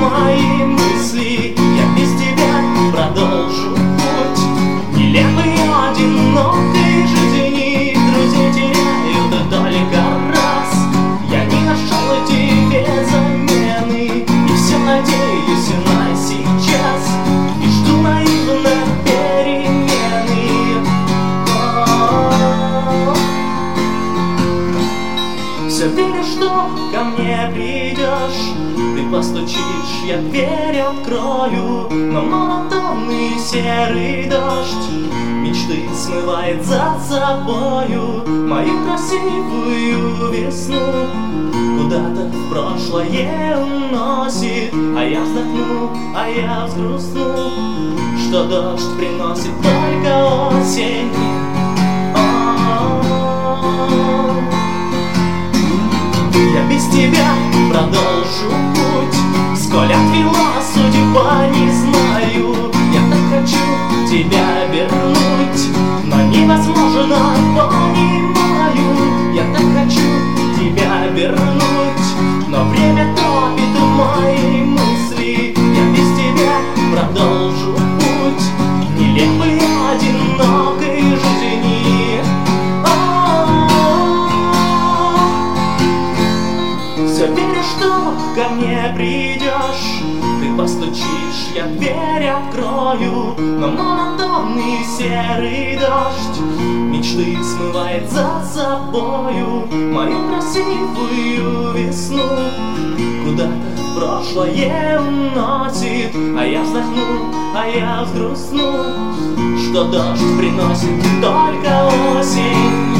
мои мысли. Я без тебя продолжу путь нелепой, одинокой жизни. Друзей теряют только раз. Я не нашел тебе замены, и все надеюсь на сейчас, и жду наивно перемены. Все верю, что ко мне придешь, ты постучишь, я дверь открою, но монотонный серый дождь мечты смывает за собою мою красивую весну. Куда-то в прошлое уносит, а я вздохну, а я взгрустну, что дождь приносит только осень. Я без тебя продолжу путь, сколь отвела судьба, не знаю. Я так хочу тебя вернуть, но невозможно, понимаю. Я так хочу тебя вернуть, но время топит мои мысли. Я без тебя продолжу путь нелепой, одинокой жизни. Все верю, что ко мне придешь, ты постучишь, я дверь открою, но монотонный серый дождь мечты смывает за собою мою красивую весну. Куда-то в прошлое уносит, а я вздохну, а я взгрустну, что дождь приносит только осень.